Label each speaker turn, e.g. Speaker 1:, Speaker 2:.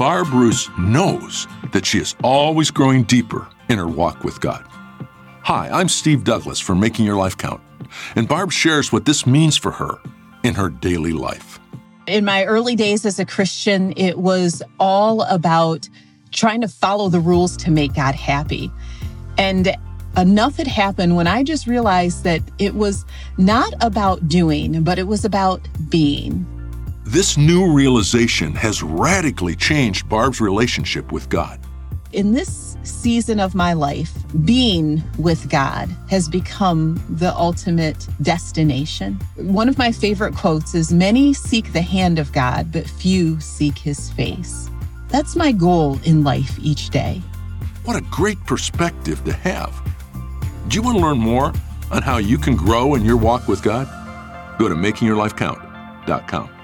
Speaker 1: Barb Roos knows that she is always growing deeper in her walk with God. Hi, I'm Steve Douglas from Making Your Life Count, and Barb shares what this means for her in her daily life.
Speaker 2: In my early days as a Christian, it was all about trying to follow the rules to make God happy. And enough had happened when I just realized that it was not about doing, but it was about being.
Speaker 1: This new realization has radically changed Barb's relationship with God.
Speaker 2: In this season of my life, being with God has become the ultimate destination. One of my favorite quotes is, "Many seek the hand of God, but few seek his face." That's my goal in life each day.
Speaker 1: What a great perspective to have. Do you want to learn more on how you can grow in your walk with God? Go to makingyourlifecount.com.